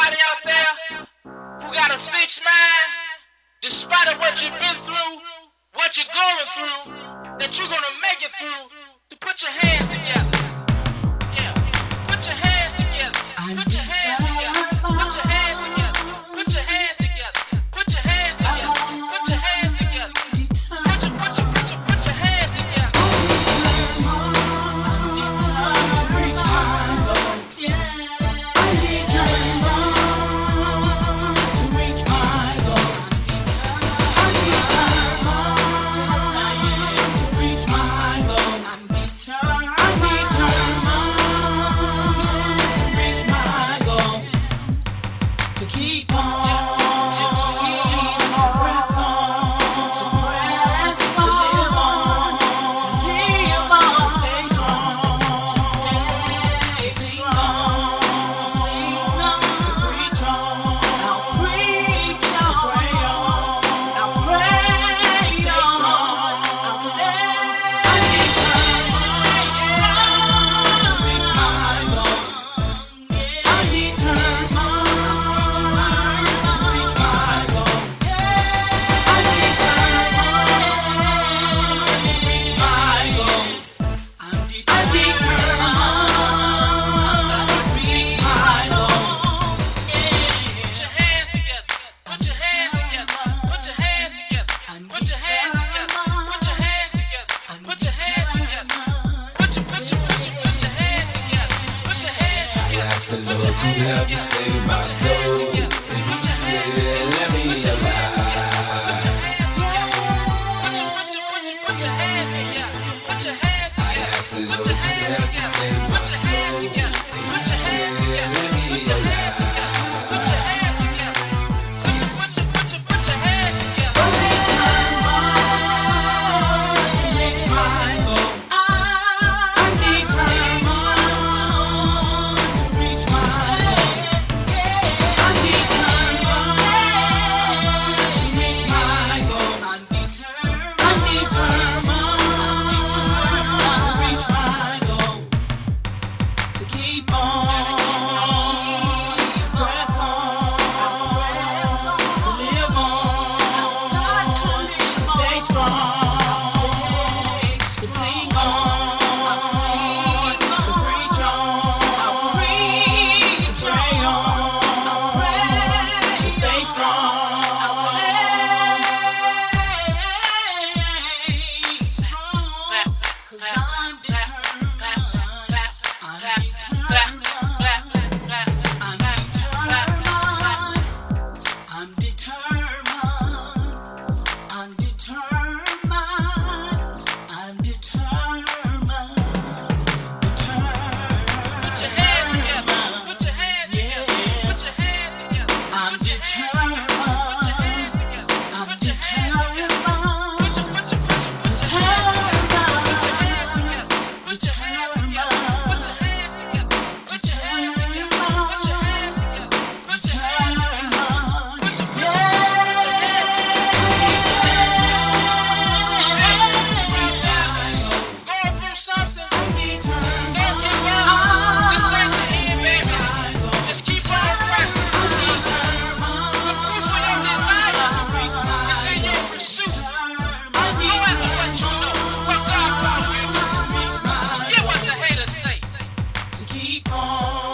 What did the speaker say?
anybody out there who got a fixed mind, despite of what you've been through, what you're going through, that you're gonna make it through, to put your hands together. Yeah, put your hands together. Put your hands together. Put your hands together. Put your hands together. Put your hands together. Put your hands together. Put your hands together. The Lord to help me save my soul, and He said, let me alive. I asked the Lord to help me save my soul, and He said, let me alive. Keep on.